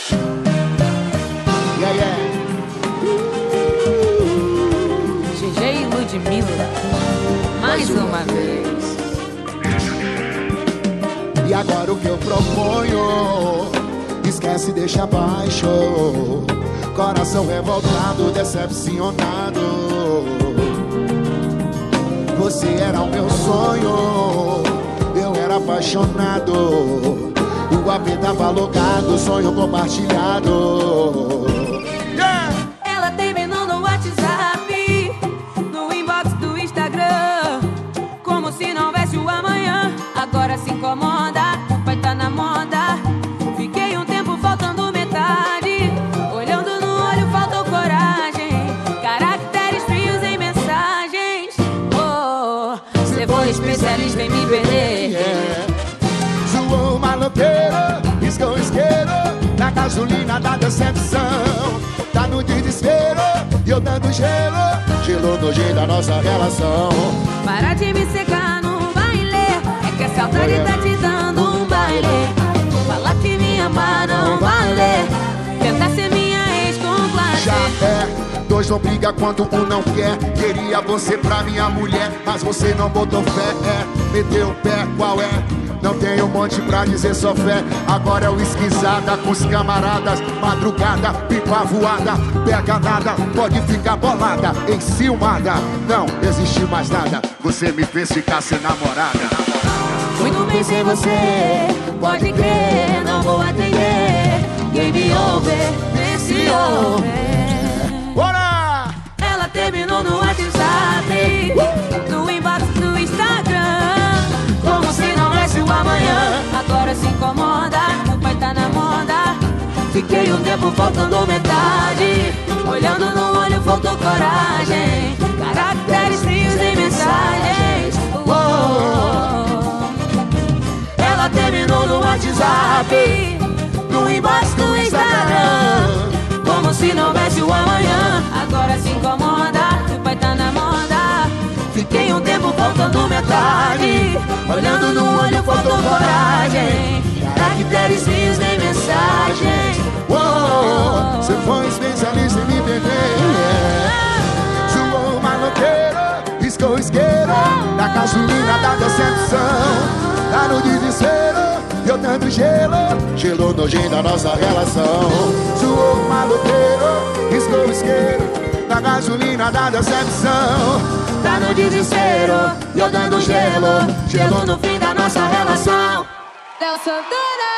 Yeah, yeah. GG e Ludmilla, mais uma vez. E agora o que eu proponho? Esquece, deixa abaixo. Coração revoltado, decepcionado. Você era o meu sonho, eu era apaixonado. O AP tava alugado, sonho compartilhado. Yeah! Ela terminou no WhatsApp, no inbox do Instagram, como se não houvesse o amanhã. Agora se incomoda, vai tá na moda. Fiquei um tempo faltando metade, olhando no olho faltou coragem. Caracteres frios em mensagens. Oh, você foi especialista em me perder. Yeah. Zoou maloqueiro, riscou isqueiro na gasolina da decepção. Tá no desespero e eu dando gelo, gelo no jeito da nossa relação. Para de me secar no baile, é que a saudade tá te dando um baile. Falar que me ama não vale, tentar ser minha ex com classe. Já é, dois não briga quando um não quer. Queria você pra minha mulher, mas você não botou fé. Meteu o pé, qual é? Não tenho um monte pra dizer, só fé. Agora é o esquisada com os camaradas. Madrugada, pipa voada, pega nada, pode ficar bolada, enciumada. Não existe mais nada, você me fez ficar sem namorada. Muito bem sem você, pode crer, não vou atender. Game over, nesse over. Bora! Ela terminou no WhatsApp, no inbox do Instagram, como se não houvesse o amanhã. Agora se incomoda, vai tá na moda. Fiquei um tempo faltando metade, olhando no olho faltou coragem. Caracteres frios em mensagens. Ela terminou no WhatsApp, no inbox do Instagram, como se não houvesse o amanhã. Agora se incomoda, vai tá na moda. Fiquei um tempo faltando metade, olhando no olho faltou coragem. Caracteres frios nem mensagens. Você foi especialista em me perder. Zoou maloqueiro, riscou isqueiro na gasolina da decepção. Tá no desespero, eu dando gelo, gelo no jeito da nossa relação. Zoou maloqueiro, riscou isqueiro na gasolina da decepção. Tá no desespero, eu dando gelo, gelo no fim da nossa relação. Léo Santana.